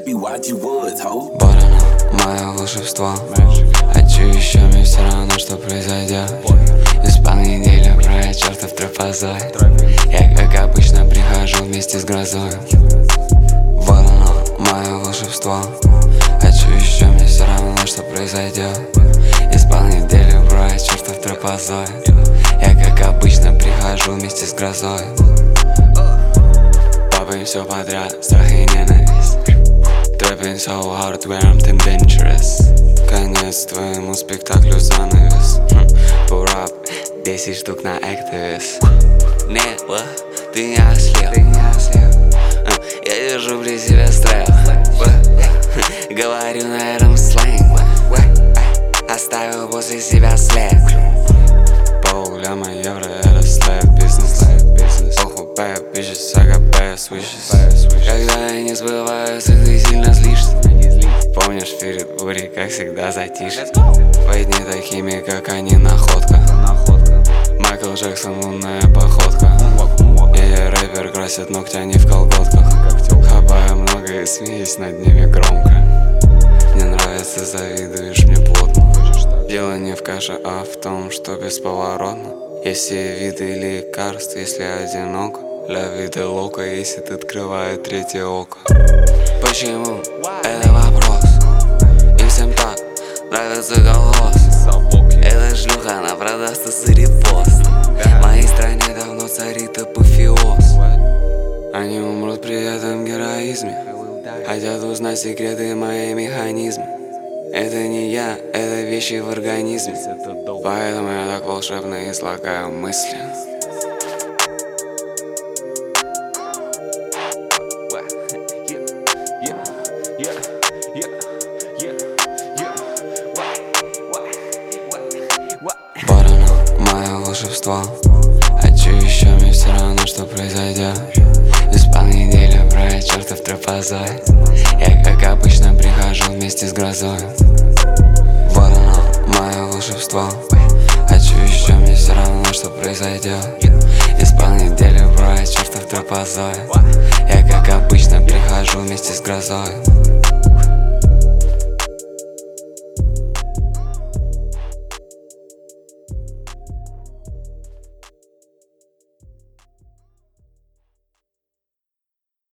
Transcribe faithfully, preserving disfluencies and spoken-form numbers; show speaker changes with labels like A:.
A: Вот оно, мое волшебство. Хочу еще, мне все равно, что произойдет. Из понеделья про чертов тропозой. Я, как обычно, прихожу вместе с грозой. Вот оно, мое волшебство. Хочу еще, мне все равно, что произойдет. Из понеделья про чертов тропозой. Я, как обычно, прихожу вместе с грозой. Попаем все подряд, страх и ненависть. Trapping so hard where I'm too dangerous. Конец твоему спектаклю занавес. Pull up, десять штук на Activist. Нет, ты не ослеп. Я держу при себе стрел. Говорю на этом сленг. Оставил после себя след. Полляма евро это слэп бизнес. Похуй bad bitches, I got bad switches. Когда я не сбываюсь, ты сильно злишься. Помнишь перед бурей, как всегда затишье. Твои дни такими, как они, находка. Майкл Джексон, лунная походка. Я рэпер, красит ногти, они в колготках. Хапаю много и смеюсь над ними громко. Мне нравится, завидуешь мне плотно. Дело не в каше, а в том, что бесповоротно. Есть все виды лекарств, если одиноко. Ля вида лока, если ты открывает третье око. Почему? Это вопрос. Им всем так нравится голос. Эта шлюха, она продастся за репост. В моей стране давно царит апофеоз. Они умрут при этом героизме. Хотят узнать секреты моей механизмы. Это не я, это вещи в организме. Поэтому я так волшебно излагаю мысли. Вот оно, мое волшебство. Хочу еще, мне все равно, что произойдет. Из понеделья про чертов тропозой. Я, как обычно, прихожу вместе с грозой. Вот оно, мое волшебство. Хочу еще, мне все равно, что произойдет. Из понеделья про чертов тропозой. Я, как обычно, прихожу вместе с грозой.